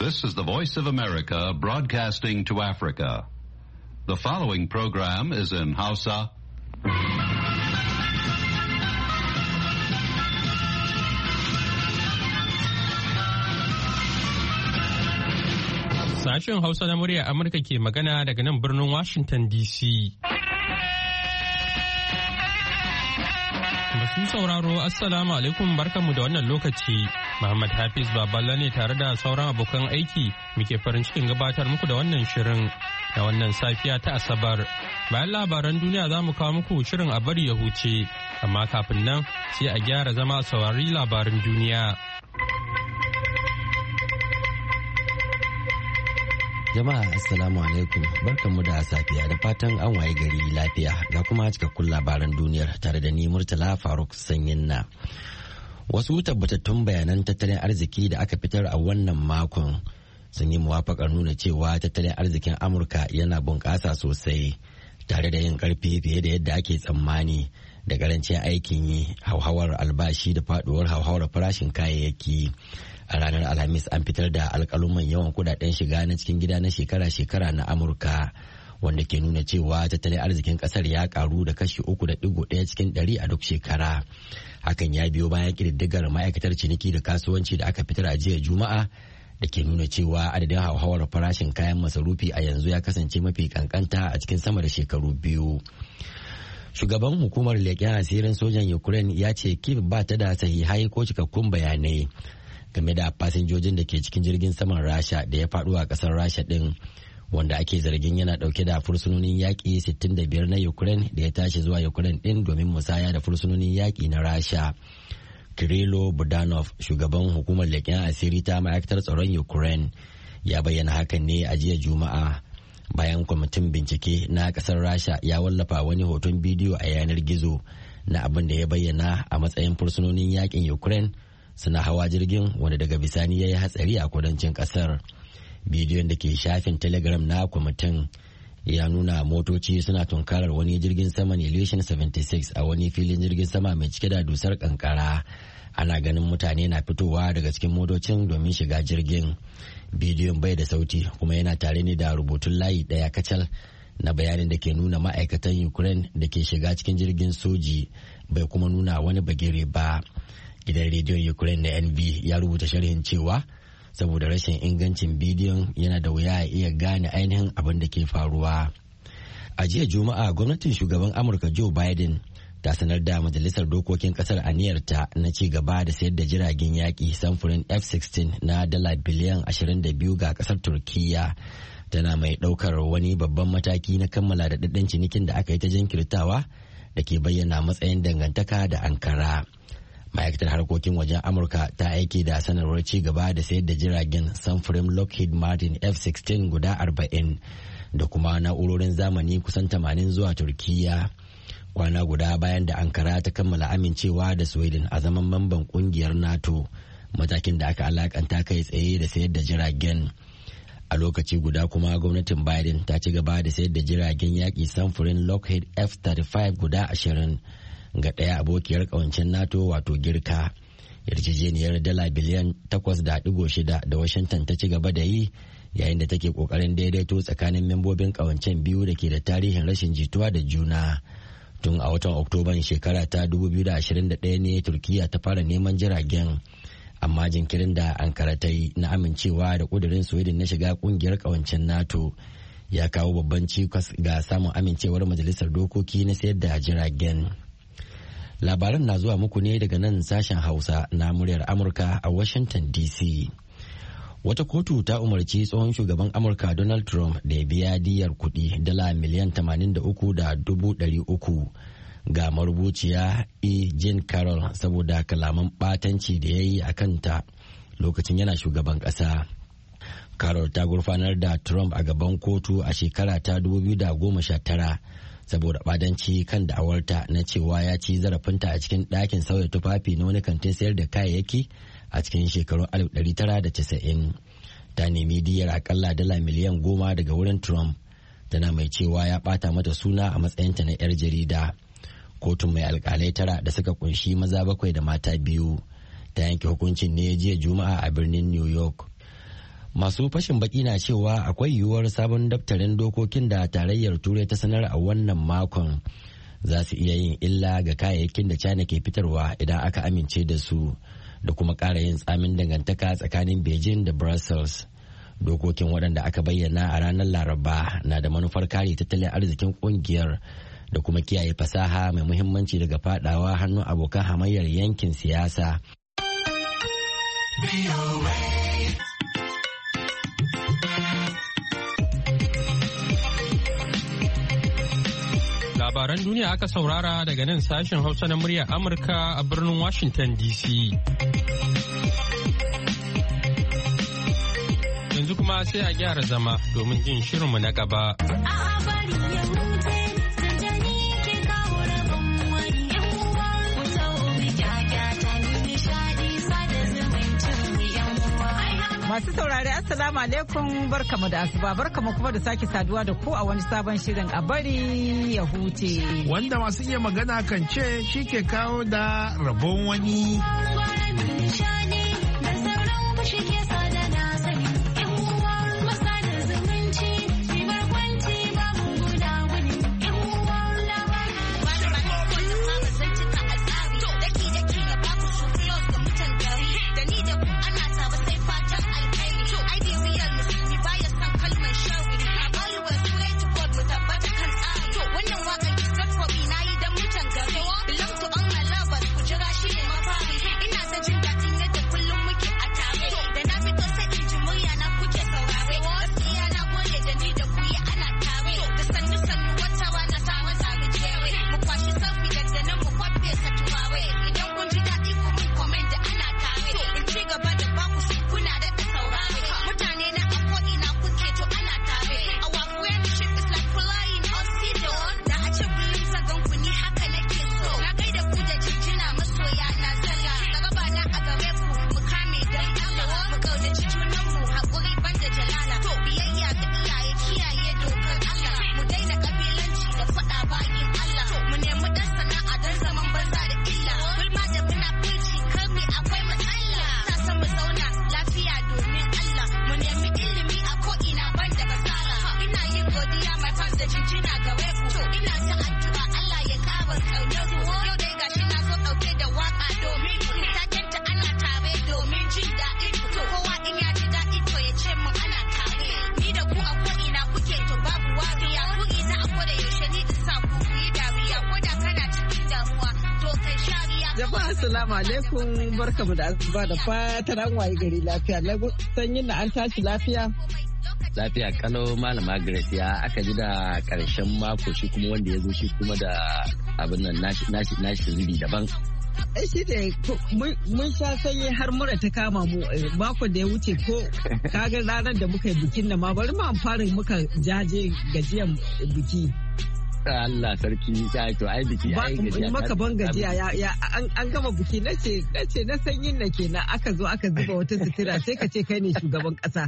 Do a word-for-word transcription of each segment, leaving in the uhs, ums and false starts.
This is the Voice of America broadcasting to Africa. The following program is in Hausa. Sashen Hausa na murya Amurka ke magana daga nan birnin Washington D C. Masu sauraro, Assalamu alaikum, barkanmu da wannan lokaci. Muhammad Hafiz Baballa ne tare da sauran abokan aiki muke farin cikin gabatar muku da wannan shirin da wannan safiya ta Asabar. Bayan labaran duniya za mu kawo muku shirin a bari ya huce, amma kafin nan sai a gyara zama a saurari labaran duniya. Jama'a Assalamu alaikum, barkanmu da safiya da fatan an waye gari lafiya ga kuma cikakkun labaran duniyar tare da ni Murtala Faruk Sanyinna. Wasu tabbatattun bayanan tattalin arziki da aka fitar a wannan makon sun yi muwafakar nuna cewa tattalin arzikin Amurka yana bunƙasa sosai tare da yin ƙarfi fiye da yadda ake tsammani da ƙarancin aikin yi, hauhawar albashi da faɗuwar hauhawar farashin kayayyaki. A ranar Alhamis an fitar da alƙaluman yawan kudaden shiga na cikin gida na shekara-shekara na Amurka wanda ke nuna cewa tattalin arzikin ƙasar ya karu da kashi uku da digo ɗaya cikin ɗari a duk shekara. Hakan ya biyo bayan ƙididdigar ma'aikatar ciniki da kasuwanci da aka fitar a jiya Juma'a da ke nuna cewa adadin hauhawar farashin kayan masarufi a yanzu ya kasance mafi kankanta a cikin sama da shekaru biyu. Shugaban hukumar leƙen asirin sojan Ukraine ya ce Kyiv ba ta da sahihai ko cikakkun bayanai game da fasinjojin da ke cikin jirgin saman Rasha da ya faɗo a ƙasar Rasha ɗin, wanda ake zargin yana ɗauke da fursunonin yaƙi sittin da biyar na Ukraine da ya tashi zuwa Ukraine ɗin domin musaya da fursunonin yaƙi na Rasha. Kirilo Budanov, shugaban hukumar leƙen asiri ta ma'aikatar tsaron Ukraine, ya bayyana hakan ne a jiya Juma'a bayan kwamitin bincike na ƙasar Rasha ya wallafa wani hoton bidiyo a yanar gizo na abin da ya bayyana a matsayin fursunonin yaƙin Ukraine suna hawa jirgin wanda daga bisani ya yi hatsari a kudancin kasar. Bidiyon da ke shafin Telegram na kwamitin ya nuna motoci suna tunkarar wani jirgin sama ne Ilyushin76 a wani filin jirgin sama mai cike da dusar kankara. Ana ganin mutane na fitowa daga cikin motocin domin shiga jirgin. Bidiyon bai da sauti kuma yana tare ne da rubutun layi daya kacal na bayanin da ke nuna ma'aikatan Ukraine da ke shiga cikin jirgin soji, bai kuma nuna wani bagire ba. Gidan rediyon Ukraine na N V ya rubuta sharhin cewa saboda rashin ingancin bidiyon yana da wuya a iya gane ainihin abin da ke faruwa. A jiya Juma'a gwamnatin shugaban Amurka Joe Biden ta sanar da majalisar dokokin kasar aniyarta na ci gaba da sayar da jiragen yaƙi samfurin F sixteen na dala biliyan ashirin da biyu ga kasar Turkiyya, tana mai ɗaukar wani babban mataki na kammala da daɗin cinikin da aka yi ta jinkirtawa da ke bayyana matsayin dangantaka da Ankara. Ma'aikatar harkokin wajen Amurka ta aiki da sanarwar ci gaba da sayar da jiragen samfurin Lockheed Martin F sixteen guda arba'in da kuma na'urorin zamani kusan tamanin zuwa Turkiyya, kwana guda bayan da Ankara ta kammala amincewa da Sweden a zaman mamban kungiyar NATO, matakin da aka alakanta kai tsaye da sayar da jiragen. A lokaci guda kuma gwamnatin Biden ta ci gaba da sayar da jiragen yaƙi samfurin Lockheed F thirty-five guda ashirin ga ɗaya abokiyar ƙawancen NATO wato Girka. Yarjejeniyar dala biliyan takwas da digo shida da Washington ta ci gaba da yi yayin da take ƙoƙarin daidaito tsakanin membobin ƙawancen biyu da ke da tarihin rashin jituwa da juna. Tun a watan Oktoban shekara ta dubu biyu da ashirin da ɗaya ne Turkiyya ta fara neman jiragen, amma jinkirin da Ankara ta yi na amincewa da ƙudurin Sweden na shiga ƙungiyar ƙawancen NATO ya kawo babban cikas ga samun amincewar majalisar dokoki na sayar da jiragen. Labaran na zuwa muku ne daga nan sashen Hausa na muryar Amurka a Washington D C. Wata kotu ta umarci tsohon shugaban Amurka Donald Trump da ya biya diyar kuɗi dala miliyan tamanin da uku da dubu ɗari uku ga marubuciya E. Jean Carroll saboda kalaman ɓatanci da ya yi a kanta lokacin yana shugaban ƙasa. Carroll ta gurfanar da Trump a gaban kotu a shekara ta dubu biyu da goma sha tara. Saboda badanci kan da'awarta na cewa ya ci zarafinta a cikin ɗakin sauya tufafi na wani kantin sayar da kayayyaki a cikin shekarun alif ɗari tara da casa'in. Ta nemi diyar akalla dala miliyan goma daga wurin Trump, tana mai cewa ya ɓata mata suna a matsayinta na 'yar jarida. Kotun mai alkalai tara da suka kunshi maza bakwai da mata biyu ta yanke hukuncin ne jiya Juma'a a birnin New York. Masu fashin baki na cewa akwai yiwuwar sabon daftarin dokokin da tarayyar Turai ta sanar a wannan makon za su iya yin illa ga kayayyakin da China ke fitarwa idan aka amince da su, da kuma ƙara yin tsamin dangantaka tsakanin Beijing da Brussels. Dokokin waɗanda aka bayyana a ranar Laraba na da manufar kare tattalin arzikin ƙungiyar da kuma kiyaye fasaha mai muhimmanci daga fadawa hannun abokan hamayyar yankin siyasa. Labaran duniya aka saurara daga nan sashen Hausa na muryar Amurka a birnin Washington D C. Yanzu kuma sai a gyara zama domin jin shirinmu na gaba. Masu saurari Assalamu alaikum, barkamu da asuba, barkamu kuma da sake saduwa da ku a wani sabon shirin a bari ya huce. Wanda masu iya magana kan ce shi ke kawo da rabon wani. Assalamu alaikum, barkamu da asuba da fatan an waye gari lafiya. Na sanyin na an tashi lafiya. Lafiya kalau Malama Grace, ya aka ji da karshen mako shi kuma wanda ya zo shi kuma da abin nan nashi nashi zubi daban. Eh shi da mun sha sanyi har mura ta kama mu mako da ya wuce ko kaga ranar da muka yi bikin nan ma bari mu fara muka jaje gajiyan biki. Allah sarki ya to ai biki ai gajiya maka ban gajiya ya ya an gama biki nace nace na sanyin na kenan aka zo aka zuba wata sutura sai ka ce kai ne shugaban kasa.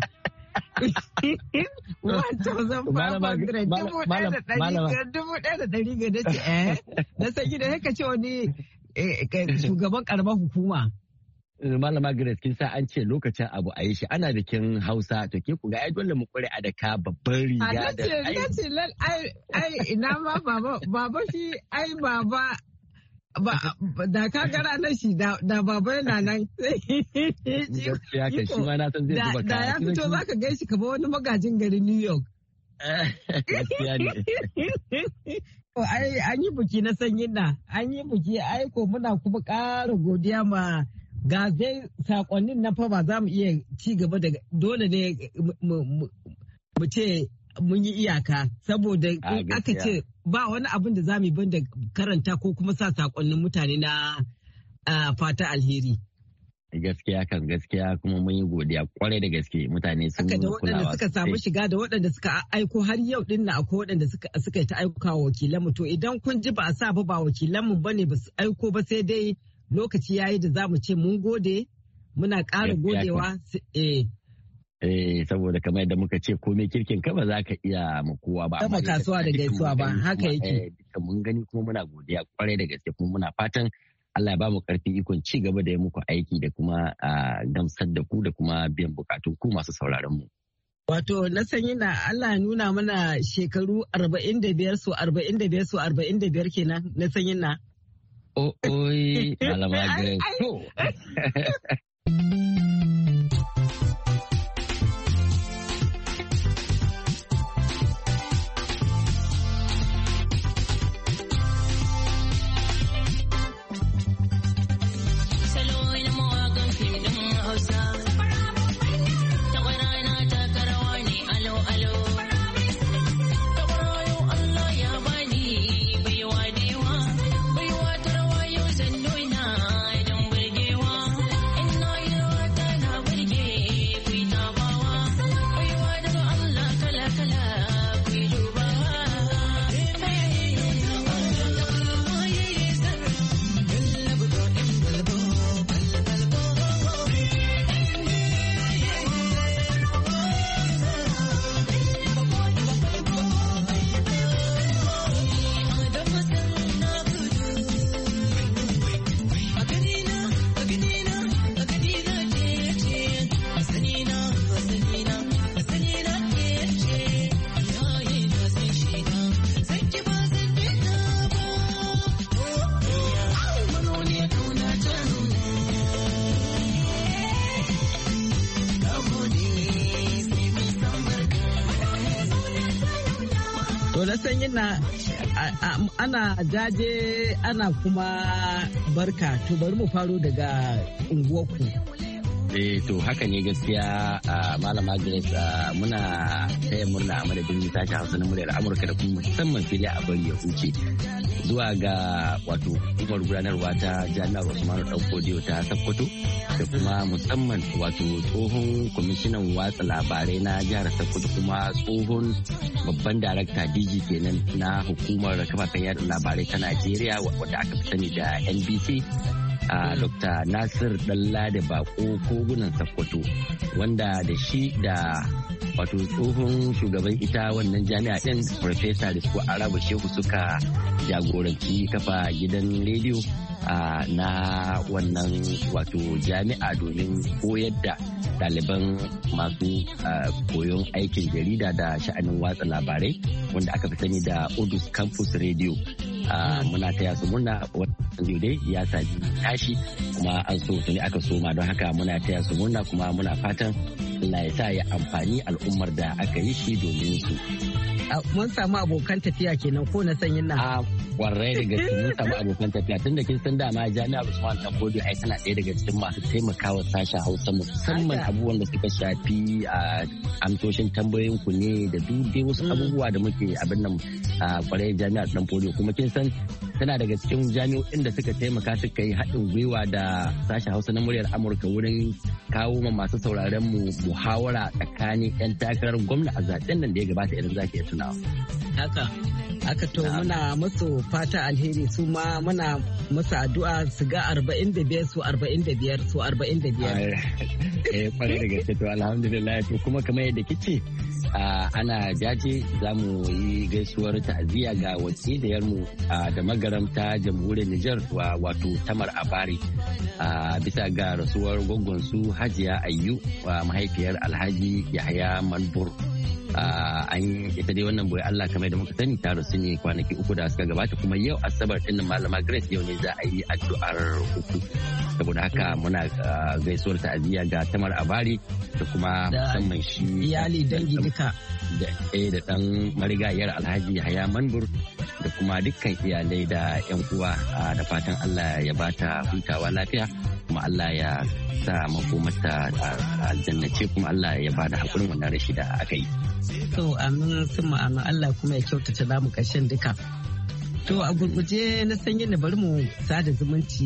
Wato zan fara magana dubu ɗaya da ɗari ga nace eh na sanyi da haka ce wani shugaban karamar hukuma. Malama Grace, kin sa an ce lokacin abu a yi shi ana bikin Hausa to ke ku ga ai dole mu kware a daka babban riga da ai nace lal ai ai ina ma baba baba shi ai baba ba da ka gara na shi da baba yana nan gaskiya ka shi ma na san zai duba ka da ya fito zaka ga shi kamar wani magajin garin New York. Gaskiya ne. Ai an yi buki na sanyin na an yi buki ai ko muna kuma ƙara godiya ma ga zai sakonnin na fa ba za mu iya ci gaba da dole ne mu ce mun yi iyaka saboda aka ce ba wani abin da za mu yi banda karanta ko kuma sa sakonnin mutane na fata alheri. Gaskiya kan gaskiya kuma mun yi godiya kwarai da gaske mutane sun yi kulawa. Da waɗanda suka samu shiga da waɗanda suka aiko har yau din na akwai waɗanda suka yi ta aika wa wakilanmu to idan kun ji ba a sa ba ba wakilanmu ba ne ba su aiko ba sai dai lokaci yayi da za mu ce mun gode muna ƙara godewa. Eh saboda kamar yadda muka ce komai kirkin ka ba za ka iya mu kowa ba. Sama kasuwa da gaisuwa ba haka yake. Mun gani kuma muna godiya kwarai da gaske kuma muna fatan Allah ya ba mu karfin ikon ci gaba da yi muku aiki da kuma gamsar da ku da kuma biyan bukatun ku masu sauraron mu. Wato na sanyi na Allah ya nuna mana shekaru arba'in da biyar so arba'in da biyar so arba'in da biyar kenan na sanyi na. Oh, oi, Malama Grace. na sanyi na ana jaje ana kuma barka to bari mu faro daga unguwarku. Eh to haka ne gaskiya malama Grace muna taya murna a madadin sashen Hausa na muryar Amurka da kuma musamman fili a bari ya huce zuwa ga wato hukumar gudanarwa ta Jami'ar Usmanu Danfodiyo ta Sokoto da kuma musamman wato tsohon kwamishinan watsa labarai na jihar Sokoto kuma tsohon babban darakta D G kenan na hukumar kafafen yada labarai ta Najeriya wadda aka fi sani da N B C. a Dokta Nasir Dallade Bako Kogunan Sokoto wanda da shi da wato tsohon shugaban ita wannan jami'a din Professor Rizku Arabu Shehu suka jagoranci kafa gidan rediyo na wannan wato jami'a domin koyar da ɗaliban masu koyon aikin jarida da sha'anin watsa labarai wanda aka fi sani da Odus Campus Radio. Muna taya su murna wannan dai ya sami tashi kuma an so tuni aka soma don haka muna taya su murna kuma muna fatan Allah ya sa ya amfani al'ummar da aka yi shi domin su. Mun samu abokan tafiya kenan ko na sanyin nan. A kwarai da gaske mun samu abokan tafiya tun da kin san dama Jami'ar Usman Danfodiyo ai tana ɗaya daga cikin masu taimakawa sashen Hausa musamman abubuwan da suka shafi a amsoshin tambayoyin ku ne da duk dai wasu abubuwa da muke abin nan a kwarai Jami'ar Danfodiyo kuma kin san tana daga cikin jami'o'in da suka taimaka suka yi haɗin gwiwa da sashen Hausa na muryar Amurka wurin kawo ma masu sauraron mu muhawara tsakanin 'yan takarar gwamna a zaben nan da ya gabata idan zaki iya tunawa. Haka, haka to muna musu fata alheri su ma muna musu addu'a su ga arba'in da biyar su arba'in da biyar su arba'in da biyar. Eh kwarai da gaske to alhamdulillah to kuma kamar yadda kice ana jaje za mu yi gaisuwar ta'aziyya ga wakiliyarmu da magaramta jamhuriyar Nijar wato Tamar Abari bisa ga rasuwar gwaggon su Hajiya Ayyu mahaifiyar Alhaji Yahaya Manbur. An ita dai wannan boye Allah kamar da muka sani ta rasu ne kwanaki uku da suka gabata kuma yau asabar din malama Grace yau ne za a yi addu'ar uku saboda haka muna gaisuwar ta'aziyya ga Tamar Abari da kuma musamman shi iyali dangi duka da eh da dan marigayar Alhaji Yahaya Manbur da kuma dukkan iyalai da yan uwa da fatan Allah ya bata hutawa lafiya kuma Allah ya sa makomarta aljannace kuma Allah ya bada hakurin wannan rashi da aka yi. To amin sun ma'ana Allah kuma ya kyautata namu ƙarshen duka. To a gurguje na sanyi da bari mu sada zumunci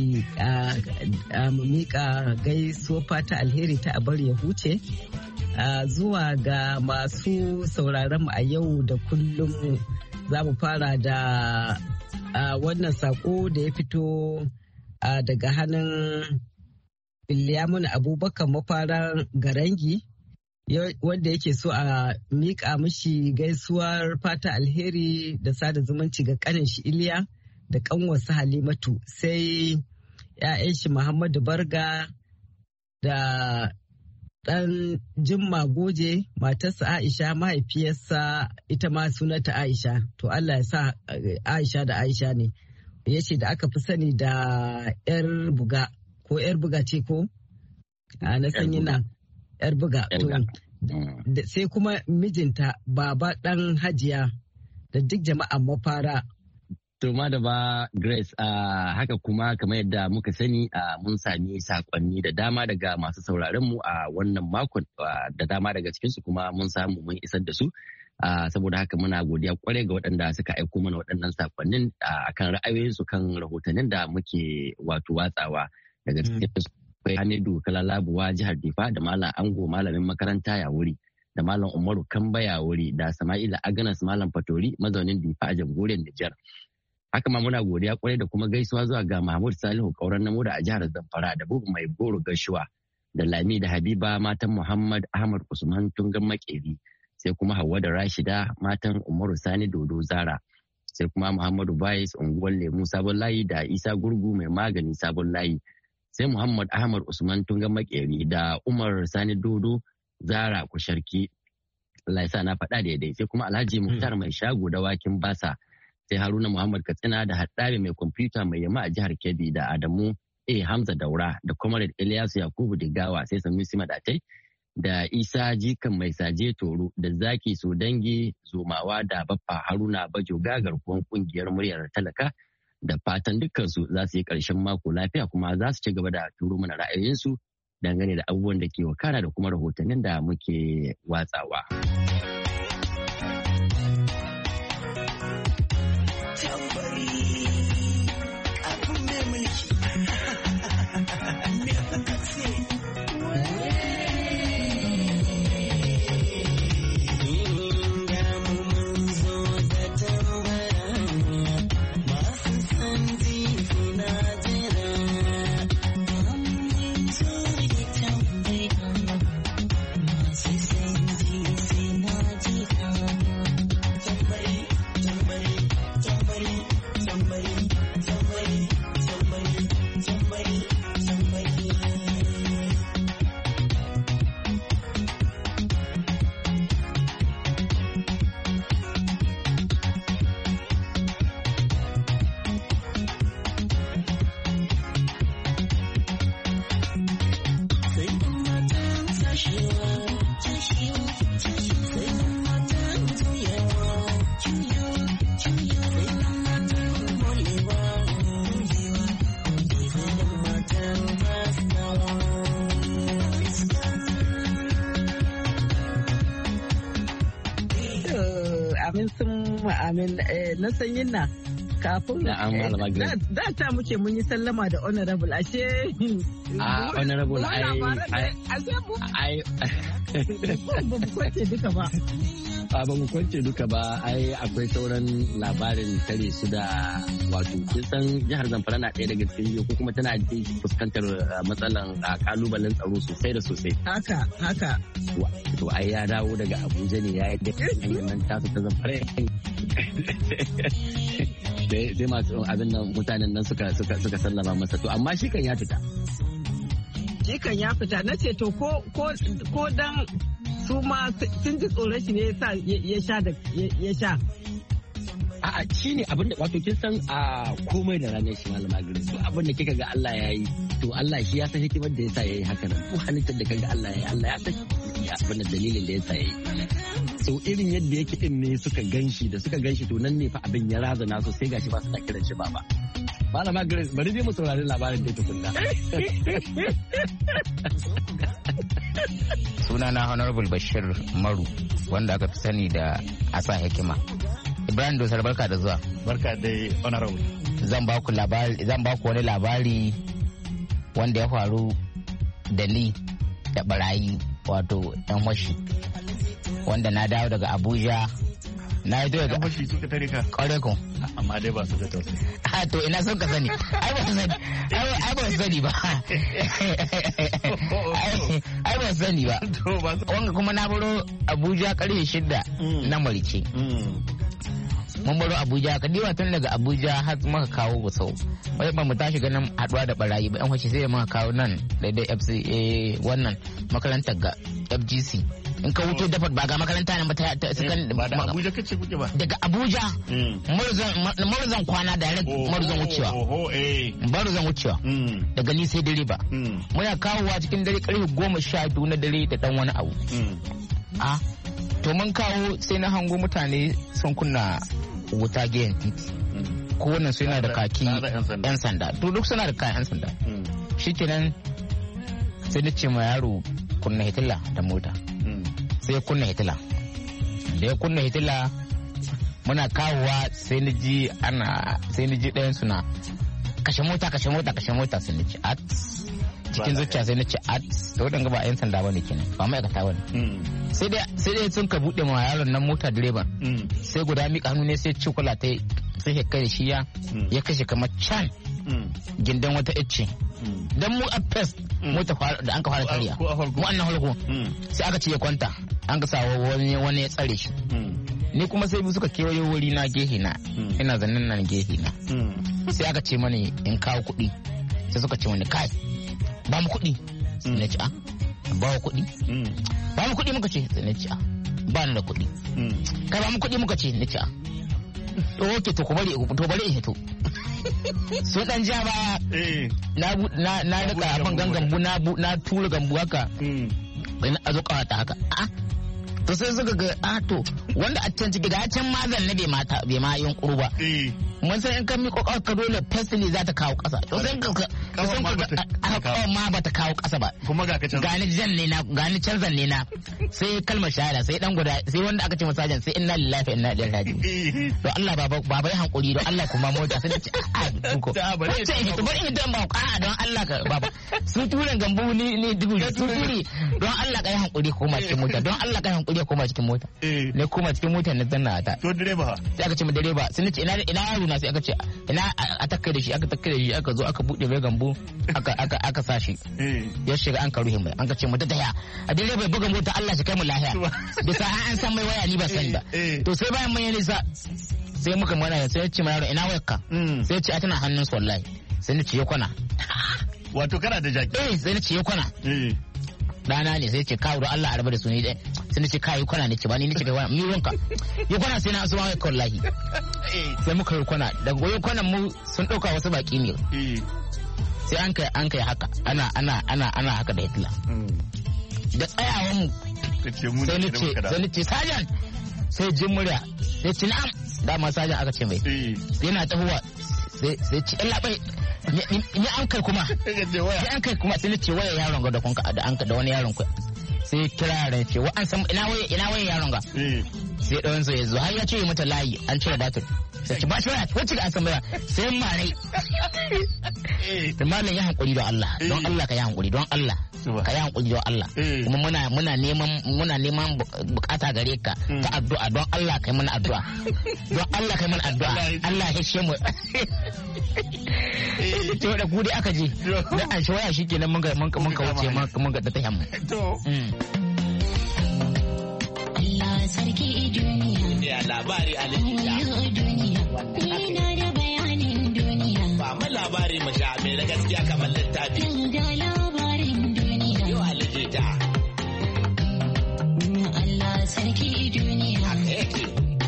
a mu miƙa gaisuwa fata alheri ta a bari ya huce zuwa ga masu sauraron mu a yau da kullum. Za mu fara da wannan sako da ya fito daga hannun Bilyamun Abubakar mafaran Garangi wanda yake so a miƙa mishi gaisuwar fata alheri da sada zumunci ga ƙanin shi Iliya da ƙanwarsa Halimatu sai 'ya'yan shi Muhammadu Barga da ɗan Jimma Goje, matarsa Aisha, mahaifiyarsa ita ma sunanta Aisha. To Allah ya sa Aisha da Aisha ne. Ya ce da aka fi sani da 'yar buga, ko 'yar buga ce ko? A na sanyi na 'yar buga. Sai kuma mijinta baba ɗan Hajiya da duk jama'an Mafara. To da ba Grace, uh, haka kuma kamar yadda muka sani uh, mun sami sakonni da dama daga masu sauraron mu a uh, wannan makon uh, da dama daga cikinsu kuma mun samu mun isar da su. Uh, saboda haka muna godiya kwarai ga waɗanda suka aiko mana waɗannan sakonnin uh, akan ra'ayoyinsu kan rahotannin da muke wato watsawa daga cikin su. Akwai Hamidu Kalalabuwa jihar Difa da Malam Ango malamin makaranta ya wuri da Malam Umaru Kamba ya wuri da Sama'ila Aganas Malam Fatori mazaunin Difa a jamhuriyar Nijar. Haka ma muna godiya kwarai da kuma gaisuwa zuwa ga Mahmud Salihu Kauran Namuda a jihar Zamfara da Bugu Mai Goro Gashuwa da Lami da Habiba matan Muhammad Ahmad Usman Tungan Makeri, sai kuma Hauwa da Rashida matan Umaru Sani Dodo Zara, sai kuma Muhammadu Bayis unguwar Lemu Sabon Layi da Isa Gurgu mai magani Sabon Layi, sai Muhammad Ahmad Usman Tungan Makeri da Umar Sani Dodo Zara Kusharki. Allah ya sa na faɗa daidai. Sai kuma Alhaji Muktar mai shago da wakin basa, sai Haruna Muhammad Katsina da Haddari mai kwamfuta mai yamma a jihar Kebbi da Adamu A Hamza Daura da Comrade Ilyasu Yakubu Digawa, sai Sanusi Madatai da Isa Jikan mai saje Toro da Zaki Sodangi Zomawa da Baffa Haruna Bajoga garkuwan kungiyar muryar talaka. Da fatan dukkansu za su yi ƙarshen mako lafiya kuma za su ci gaba da turo mana ra'ayoyinsu dangane da abubuwan da ke wakana da kuma rahotannin da muke watsawa. Amin na sanyin na kafin da ta muke mun yi sallama da honorable ashe a honorable ai ai ba mu kwace duka ba a ba mu kwance duka ba ai akwai sauran labarin tare su da wato kin san jihar Zamfara na ɗaya daga cikin ko kuma tana fuskantar matsalan kalubalen tsaro sosai da sosai haka haka to ai ya dawo daga Abuja ne ya yi da hanyar nan tasu ta Zamfara dai masu abin nan mutanen nan suka suka suka sallama masa to amma shi kan ya fita shi kan ya fita na ce to ko ko ko dan su ma sun ji tsoron shi ne yasa ya sha da ya sha a shi ne abinda wato kin san a komai da ranar shi malama gari so abinda kika ga Allah ya yi to Allah shi ya san hikimar da yasa yayi haka nan ko halittar da kaga Allah ya yi Allah ya san abinda dalilin da yasa yayi so irin yadda yake din ne suka ganshi da suka ganshi to nan ne fa abin ya razana so sai gashi ba su ta kiran shi baba malama Grace bari dai mu saurari labarin da tukunna sunana Honorable Bashir Maru wanda aka fi sani da Asa Hikima. Ibrahim Dosar barka da zuwa. Barka dai Honorable. Zan ba ku labari zan ba ku wani labari wanda ya faru da ni da barayi wato yan washi wanda na dawo daga Abuja na yi daga washi suka tare ka kore ku amma dai ba su da tausayi a to ina son ka sani ai ba sani ai ba sani ba ai ba sani ba wanga kuma na baro Abuja karfe shida na marice mun baro Abuja ka diba tun daga Abuja har muka kawo Gusau wai ba mu tashi ganin haduwa da barayi ba yan fashi sai muka kawo nan daidai F C A wannan makarantar ga F G C in ka wuce dafa ba ga makaranta nan ba ta sukan ba da Abuja kace kuke ba daga Abuja murzan murzan kwana direct murzan wucewa oho eh murzan wucewa daga ni sai dare ba muna kawowa cikin dare karfe goma sha biyu na dare da dan wani abu a to mun kawo sai na hango mutane sun kunna wuta gehen titi ko wannan su yana da kaki yan sanda to duk suna da kayan yan sanda shikenan sai na ce ma yaro kunna hitila da mota sai ya kunna hitila da ya kunna hitila muna kawowa sai na ji ana sai na ji ɗayan suna kashe mota kashe mota kashe mota sai na ce at cikin zuciya sai na ce at da wadanda ba yan sanda bane kenan ba ma'aikata bane sai dai sai dai sun ka bude ma yaron nan mota direban sai guda mika hannu ne sai cikula ta sai ya kai shi ya ya kashe kamar can gindan wata icce dan mu a fest mota da an ka fara kariya mu annan halko sai aka ce ya kwanta an ka sawa wani wani ya tsare shi ni kuma sai bi suka kewaye wuri na gehe na ina zannin nan gehe na sai aka ce mani in kawo kuɗi sai suka ce mani kai ba mu kuɗi sai na ci a ba mu kuɗi ba mu kuɗi muka ce sai na ci a ba ni da kuɗi kai ba mu kuɗi muka ce na ci a to oke to ku bari to bari in hito so dan ja baya na na na rika abin gangambu na na tura gambu haka a zo kawata haka a to sai suka ga a to wanda a can ciki ga can mazan na bai mata bai ma yin kurba mun san in kan mi kokar ka dole pestle za ta kawo kasa to sai ka san ka ma ba ta kawo kasa ba kuma ga ka can gani jan ne na gani can zan ne na sai kalmar shahada sai dan guda sai wanda aka ce masajan sai inna lillahi wa inna ilaihi raji'un to Allah baba baba ya hankuri don Allah kuma mota sai ce a ko sai to bari in dan ba a don Allah ka baba su turan gambu ni ni dubu su turi don Allah ka yi hankuri koma cikin mota don Allah ka yi hankuri koma cikin mota ne koma cikin mota na zanna ta to direba sai aka ce mu direba sai nace ina ina yaro na sai aka ce ina a takkai da shi aka takkai da shi aka zo aka bude mai gambu aka aka aka sashi ya shiga an karuhi mai an ka ce mu tattaya a direba ya buga mota Allah shi kai mu lahiya bisa an san mai waya ni ba sani ba to sai bayan mun yi nisa sai muka mana sai ya ce ma yaro ina wayarka sai ya ce a tana hannun su wallahi sai ni ce ya kwana wato kana da jaki eh sai ni ce ya kwana dana ne sai ce kawo da Allah a rabu da su ni dai sai ni ce kai kwana ne ce ba ni ni ce kai kwana mi wanka ya kwana sai na asuma kai wallahi sai muka yi kwana daga goyon kwanan mu sun dauka wasu baki ne sai an kai an kai haka ana ana ana ana haka da Hitler da tsayawan mu sai ni ce sai ni ce sajan sai jin murya sai ci na'am dama sajan aka ce mai yana tahowa sai sai ci Allah bai ni an kai kuma sai an kai kuma sai ni ce waya yaron ga da kunka da an da wani yaron ku sai kira yaron ce wa an san ina waya ina waya yaron ga sai ɗawan sa yazo har ya ce mata layi an cire batir sai ci ba shi waya wacce ga an san baya sai mare da malam ya hankuri don Allah don Allah ka yi hankuri don Allah ka yi hankuri don Allah kuma muna muna neman muna neman bukata gare ka ta addu'a don Allah kai mana addu'a don Allah kai mana addu'a Allah ya shi mu to da ku dai aka je da an shi waya shikenan mun ga mun ka wuce mun ga ta tahiya mu to Allah sarki duniya ya labari alijita duniya ina da bayanin duniya ba mu labari mu sha mai da gaskiya kamar littafi ga labarin duniya yau alijita Allah sarki duniya haka yake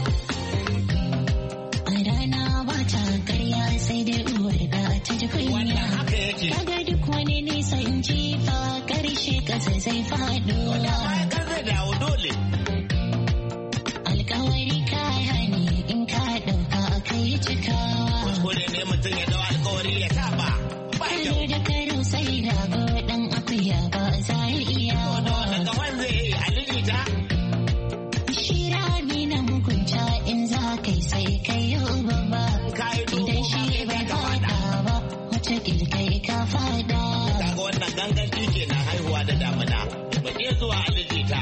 a rana ba ta karya sai dai uwar da ta ji kunya wannan haka yake kaga duk wani nisan jifa karshe kasa zai faɗo wanda bayan kan zai dawo dole alkawari kaya ne in ka ɗauka kai cikawa kuskure ne mutum ya dawo alkawari ya saba ba kyau da karo sai rago dan akuya ba za ya iya daga wanda ya yi alijita shira ni na mugunta in za kai sai kai yau babba idan shi bai fada ba wata kai ka fada kaga wannan ganganci kenan haihuwa da damuna ba ke zuwa alijita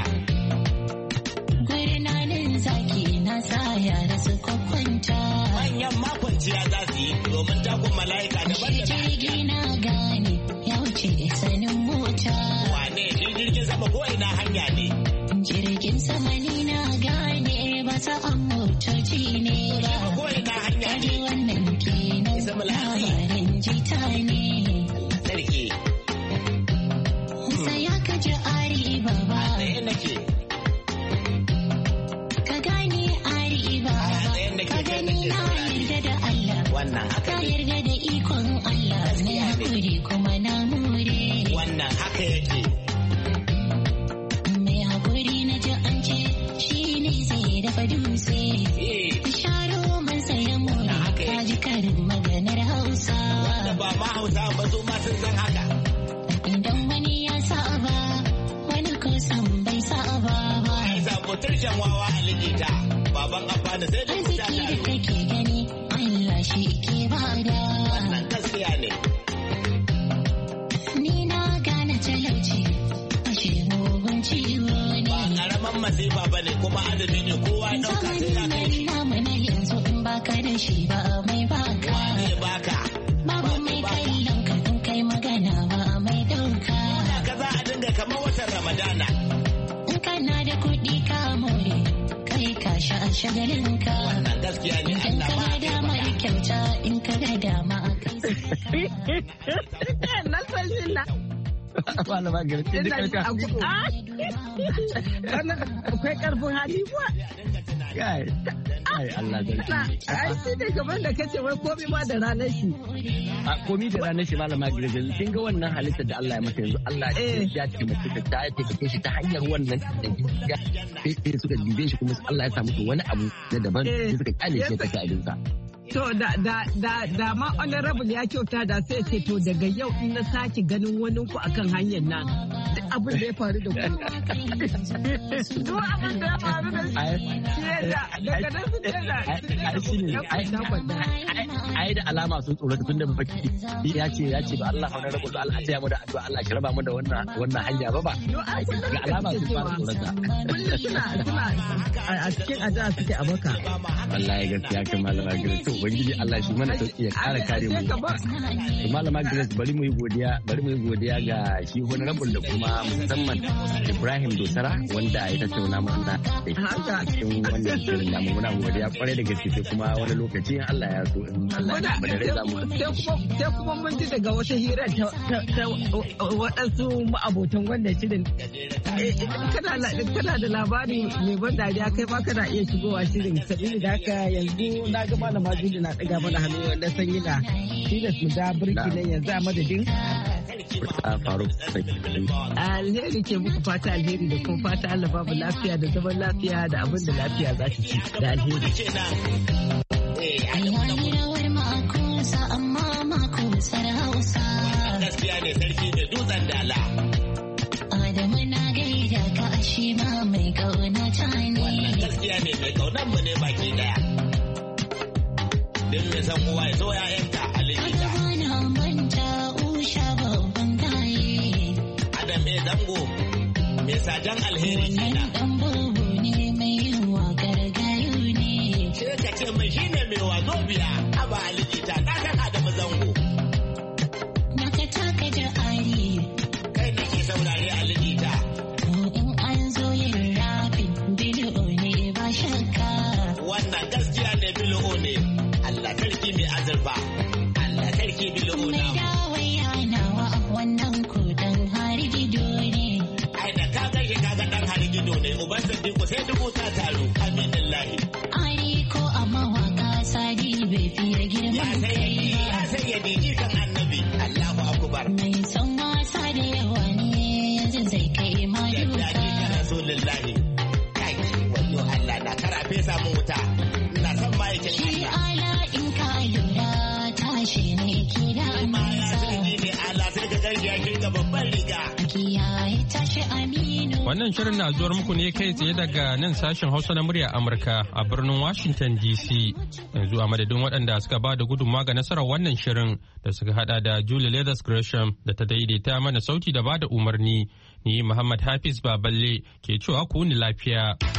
gurnanin zaki na sa yara su kwakwanta manyan makwanciya za su yi domin takun mala'ika daban da jirgi na gane ya wuce sanin mota wane shi jirgin sama ko ina hanya ne jirgin sama ni na gane ba ta an motoci ne ba ka yarda da ikon Allah na hakuri kuma na more. Wannan haka yake. Mai hakuri na ji an ce shi ne zai dafa dutse. Sharo man saya more ka ji karin maganar Hausa. Wanda ba ma Hausa ba su ma sun san haka. Idan wani ya saba wani kusan bai saba ba. Ai sabo tushen wawa a likita. Baban abba da sai da kuta ta. Arziki da kake gani Allah shi ke bada. Wannan gaskiya ne. Ni na gane talauci ashe mugun ciwo ne. Ba karaman masifa ba ne kuma adadi ne kowa ya ɗauka sai ya kai shi. Namu na yanzu in baka da shi ba mai baka. Wane baka? Babu mai kallon ka in kai magana ba mai dauka. Haka za a dinga kamar watan Ramadana. In kana da kuɗi ka more kai ka sha shagalinka. Wannan gaskiya ne In Allah ka ma ga dama da kyauta in ka ga dama a kai. Na san shi na. Malama garke da karka. Wannan akwai karfin hali kuwa. Kai. Ai Allah garke. Ai shi ne gaban da kace wai komai ma da ranar shi. A komi da ranar shi malama garke kin ga wannan halitta da Allah ya masa yanzu Allah ya ce mace ta ta take shi ta hanyar wannan da sai suka dibe shi kuma Allah ya sa musu wani abu na daban sai suka kyale shi ta abinsa. To da da da da ma honorable ya kyauta da sai ce to daga yau in na sake ganin wani ku akan hanyar nan duk abin da ya faru da ku. Duk abin da ya faru da shi daga nan su ce da ai shi ne ai da alama sun tsorata tun da baki ya ce ya ce ba Allah honorable da Allah ya mu da addu'a Allah shi raba mu da wannan wannan hanya ba ba ga alama sun fara tsorata. Suna suna a cikin addu'a suke a baka. Wallahi gaskiya kan malama Grace ubangiji Allah shi mana sauki ya kara kare mu. To malama Grace bari mu yi godiya bari mu yi godiya ga shi honorable da kuma musamman Ibrahim Dosara wanda ya tattauna mana da cikin wannan shirin namu muna godiya kwarai da gaske sai kuma wani lokaci Allah ya so in Allah ya bada za mu sai kuma mun ji daga wata hira ta waɗansu ma'abotan wannan shirin kana da labari mai ban dariya kai ma kana iya shigowa shirin sabili da haka yanzu na ga malama Juli na ɗaga mana hannu wanda sanyi na tilas mu da birki nan yanzu a madadin alheri ke muku fata alheri da kuma fata Allah babu lafiya da zaman lafiya da abin da lafiya za ta ci da alheri. Rawar makusa amma makusar Hausa. Gaskiya ne sarki da dutsen dala. Adamu na gaida ka ashe ma mai kauna ta ne. Wannan gaskiya ne mai kaunan mu ne baki daya. Din mai san uwa ya zo ya'yanka a likita. Ana manta usha babban gaye. Adam mai zango mai sajan alheri kina. Wannan dan bubu ne mai yin wakar gayu ne. Sai ka ce mai shine mai wazo biya aba a likita na kan Adamu zango. Naka taka da ari. Kai nake saurare a likita. In an zo yin rafin bili'o ne ba shakka. Wannan gaskiya ne bili'o ne. Allah sarki mai azurfa. Allah sarki bili'o na. Mai dawaya nawa wannan kudan har gido ne. Ai da ka gaishe ka ga dan har gido ne uban sadiku sai dubu ta taru aminillahi. Ari ko a mawaka sadi bai fiye girman kai ba. Ya sayyadi jikan annabi Allahu akbar. Mai son wasa da yawa ne yanzu zai kai ma Yadda duka. jikan rasulullahi. Kai wayo Allah na karafe samu wuta. Ina son ma'aikin Shi Allah. ala in ka lura tashi ne ke da Ma ya amsa. sarki ne Allah sai ka gaishe ya kirga babban riga. Kiyaye tashi aminu. Wannan shirin na zuwar muku ne kai tsaye daga nan sashen Hausa na murya Amurka a birnin Washington D C. Yanzu a madadin waɗanda suka ba da gudunmawa ga nasarar wannan shirin da suka hada da Julie Leathers Gresham da ta daidaita mana sauti da ba da umarni. Ni Muhammad Hafiz Baballe ke cewa ku ni lafiya.